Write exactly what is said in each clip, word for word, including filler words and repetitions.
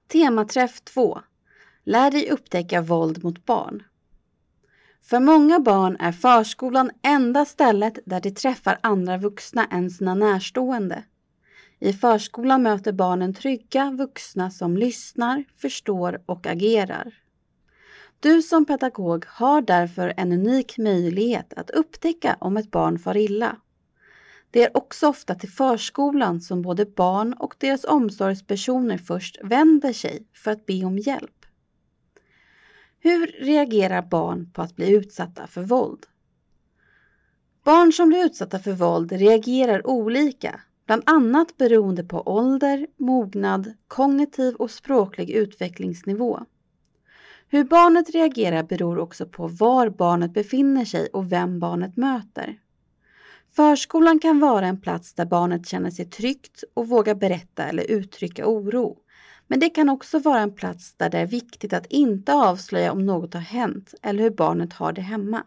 Tematräff två. Lär dig upptäcka våld mot barn. För många barn är förskolan enda stället där de träffar andra vuxna än sina närstående. I förskolan möter barnen trygga vuxna som lyssnar, förstår och agerar. Du som pedagog har därför en unik möjlighet att upptäcka om ett barn far illa. Det är också ofta till förskolan som både barn och deras omsorgspersoner först vänder sig för att be om hjälp. Hur reagerar barn på att bli utsatta för våld? Barn som blir utsatta för våld reagerar olika, bland annat beroende på ålder, mognad, kognitiv och språklig utvecklingsnivå. Hur barnet reagerar beror också på var barnet befinner sig och vem barnet möter. Förskolan kan vara en plats där barnet känner sig tryggt och vågar berätta eller uttrycka oro. Men det kan också vara en plats där det är viktigt att inte avslöja om något har hänt eller hur barnet har det hemma.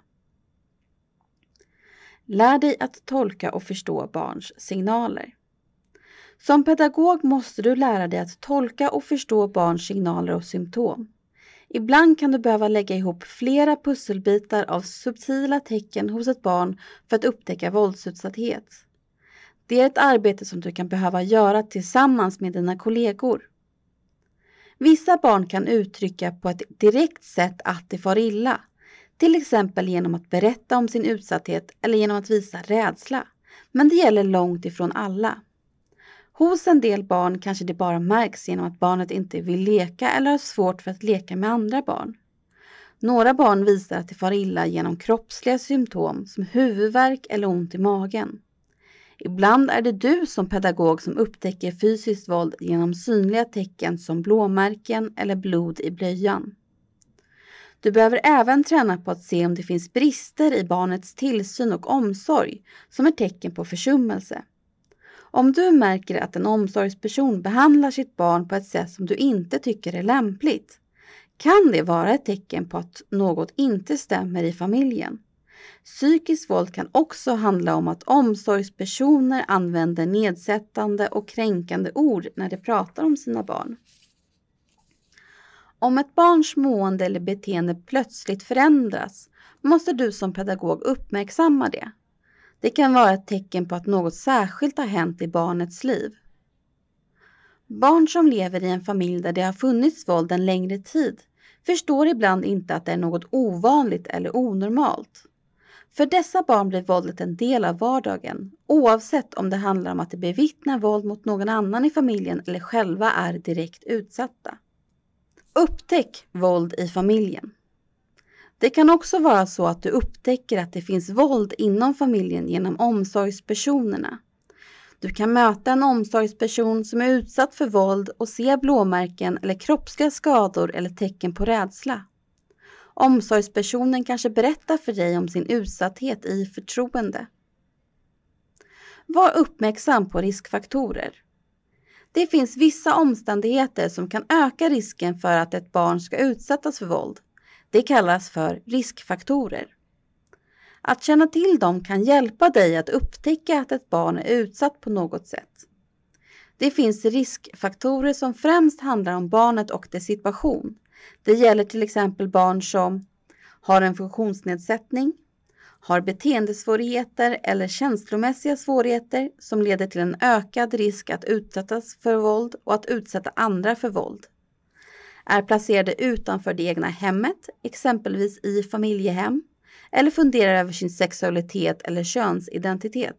Lär dig att tolka och förstå barns signaler. Som pedagog måste du lära dig att tolka och förstå barns signaler och symptom. Ibland kan du behöva lägga ihop flera pusselbitar av subtila tecken hos ett barn för att upptäcka våldsutsatthet. Det är ett arbete som du kan behöva göra tillsammans med dina kollegor. Vissa barn kan uttrycka på ett direkt sätt att de far illa, till exempel genom att berätta om sin utsatthet eller genom att visa rädsla, men det gäller långt ifrån alla. Hos en del barn kanske det bara märks genom att barnet inte vill leka eller har svårt för att leka med andra barn. Några barn visar att de far illa genom kroppsliga symptom som huvudvärk eller ont i magen. Ibland är det du som pedagog som upptäcker fysiskt våld genom synliga tecken som blåmärken eller blod i blöjan. Du behöver även träna på att se om det finns brister i barnets tillsyn och omsorg som är tecken på försummelse. Om du märker att en omsorgsperson behandlar sitt barn på ett sätt som du inte tycker är lämpligt, kan det vara ett tecken på att något inte stämmer i familjen. Psykiskt våld kan också handla om att omsorgspersoner använder nedsättande och kränkande ord när de pratar om sina barn. Om ett barns mående eller beteende plötsligt förändras, måste du som pedagog uppmärksamma det. Det kan vara ett tecken på att något särskilt har hänt i barnets liv. Barn som lever i en familj där det har funnits våld en längre tid förstår ibland inte att det är något ovanligt eller onormalt. För dessa barn blir våldet en del av vardagen, oavsett om det handlar om att de bevittnar våld mot någon annan i familjen eller själva är direkt utsatta. Upptäck våld i familjen. Det kan också vara så att du upptäcker att det finns våld inom familjen genom omsorgspersonerna. Du kan möta en omsorgsperson som är utsatt för våld och se blåmärken eller kroppsliga skador eller tecken på rädsla. Omsorgspersonen kanske berättar för dig om sin utsatthet i förtroende. Var uppmärksam på riskfaktorer. Det finns vissa omständigheter som kan öka risken för att ett barn ska utsättas för våld. Det kallas för riskfaktorer. Att känna till dem kan hjälpa dig att upptäcka att ett barn är utsatt på något sätt. Det finns riskfaktorer som främst handlar om barnet och dess situation. Det gäller till exempel barn som har en funktionsnedsättning, har beteendesvårigheter eller känslomässiga svårigheter som leder till en ökad risk att utsättas för våld och att utsätta andra för våld. Är placerade utanför det egna hemmet, exempelvis i familjehem, eller funderar över sin sexualitet eller könsidentitet.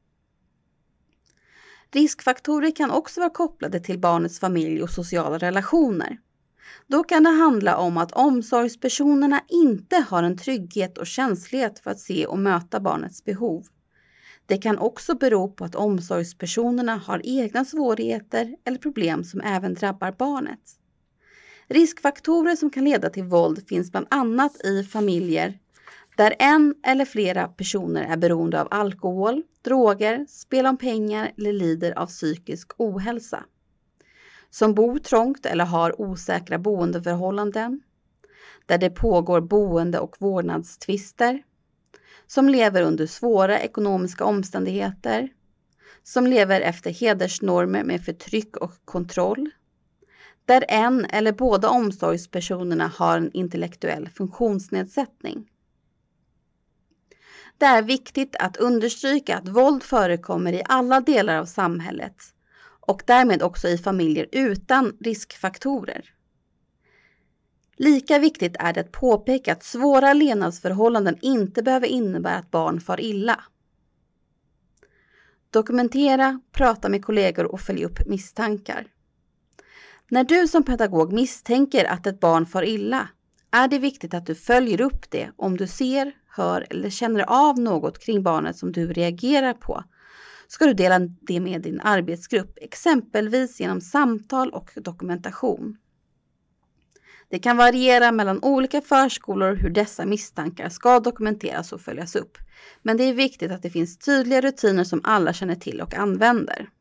Riskfaktorer kan också vara kopplade till barnets familj och sociala relationer. Då kan det handla om att omsorgspersonerna inte har en trygghet och känslighet för att se och möta barnets behov. Det kan också bero på att omsorgspersonerna har egna svårigheter eller problem som även drabbar barnet. Riskfaktorer som kan leda till våld finns bland annat i familjer där en eller flera personer är beroende av alkohol, droger, spel om pengar eller lider av psykisk ohälsa. Som bor trångt eller har osäkra boendeförhållanden, där det pågår boende- och vårdnadstvister, som lever under svåra ekonomiska omständigheter, som lever efter hedersnormer med förtryck och kontroll, där en eller båda omsorgspersonerna har en intellektuell funktionsnedsättning. Det är viktigt att understryka att våld förekommer i alla delar av samhället och därmed också i familjer utan riskfaktorer. Lika viktigt är det att påpeka att svåra levnadsförhållanden inte behöver innebära att barn far illa. Dokumentera, prata med kollegor och följ upp misstankar. När du som pedagog misstänker att ett barn far illa är det viktigt att du följer upp det om du ser, hör eller känner av något kring barnet som du reagerar på. Ska du dela det med din arbetsgrupp, exempelvis genom samtal och dokumentation. Det kan variera mellan olika förskolor hur dessa misstankar ska dokumenteras och följas upp. Men det är viktigt att det finns tydliga rutiner som alla känner till och använder.